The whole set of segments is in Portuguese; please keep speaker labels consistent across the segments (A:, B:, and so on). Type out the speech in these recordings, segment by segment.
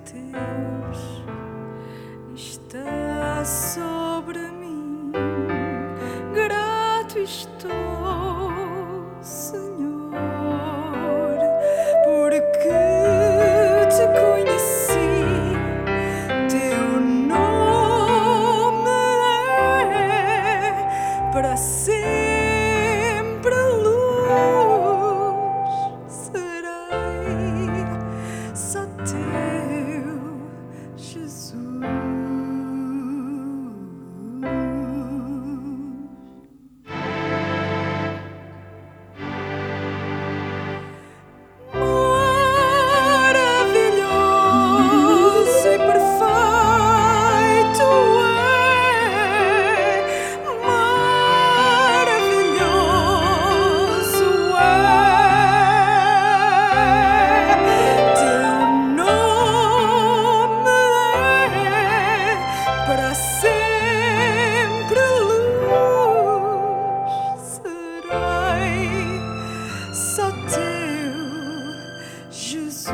A: Deus está sobre mim. Grato estou, Senhor, porque te conheci. Teu nome é para sempre luz. Serei só teu, Jesus. Maravilhoso e perfeito maravilhoso teu nome é para sempre luz. Serei só teu, Jesus.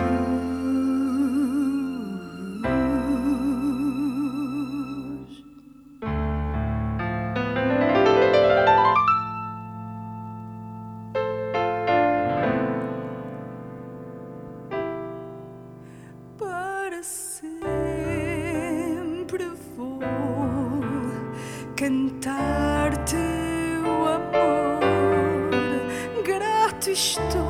A: Para sempre vou cantar teu amor. Grato estou,